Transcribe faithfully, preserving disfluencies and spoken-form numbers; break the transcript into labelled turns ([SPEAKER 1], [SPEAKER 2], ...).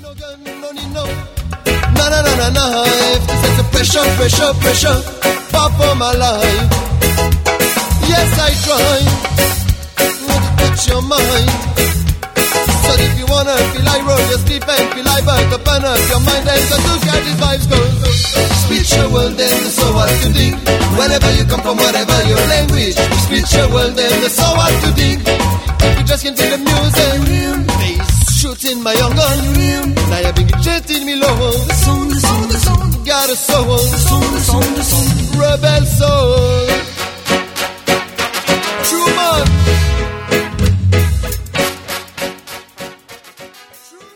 [SPEAKER 1] no gun, no need no. Na na na na knife. This is the pressure, pressure, pressure. Far for my life. Yes, I try. Want to touch your mind. So if you wanna feel like roll your sleep and feel like burnt up and up your mind, then just look at these vibes go. Spiritual world, then the so hard to dig. Wherever you come from, whatever your language. Spiritual world, then the so hard to dig. If you just can feel the music, bass shooting my young gun. Now you've been jetting me low. The song, the song, the song. Got a soul, the song, the song, the song. Rebel soul.